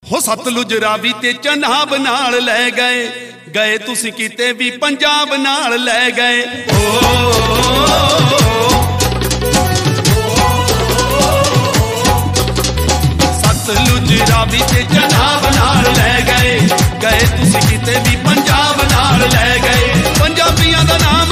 ਹੋ ਸਤਲੁਜ ਰਾਵੀ ਤੇ ਚਨਾਬ ਨਾਲ ਲੈ ਗਏ, ਗਏ ਤੁਸੀਂ ਕਿਤੇ ਵੀ ਪੰਜਾਬ ਨਾਲ ਲੈ ਗਏ। ਸਤਲੁਜ ਰਾਵੀ ਤੇ ਚਨਾਬ ਨਾਲ ਲੈ ਗਏ, ਗਏ ਤੁਸੀਂ ਕਿਤੇ ਵੀ ਪੰਜਾਬ ਨਾਲ ਲੈ ਗਏ। ਪੰਜਾਬੀਆਂ ਦਾ ਨਾਮ